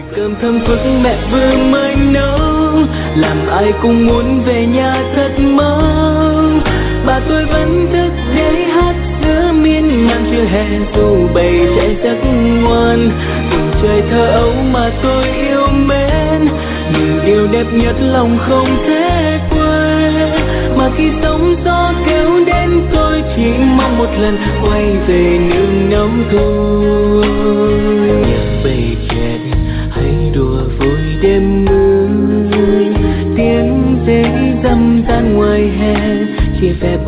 Cơm thơm phức mẹ vừa mới nấu, làm ai cũng muốn về nhà thật mau. Bà tôi vẫn thức để hát giữa miên man trưa hè, dù bầy trẻ rất ngoan. Vùng trời thơ ấu mà tôi yêu mến, nhưng điều đẹp nhất lòng không thể quên. Mà khi sóng gió kéo đến tôi chỉ mong một lần quay về nương nóng thôi. Nhạc bầy trẻ hay đùa vui đêm mưa, tiếng dế râm ran ngoài hè, chia sẻ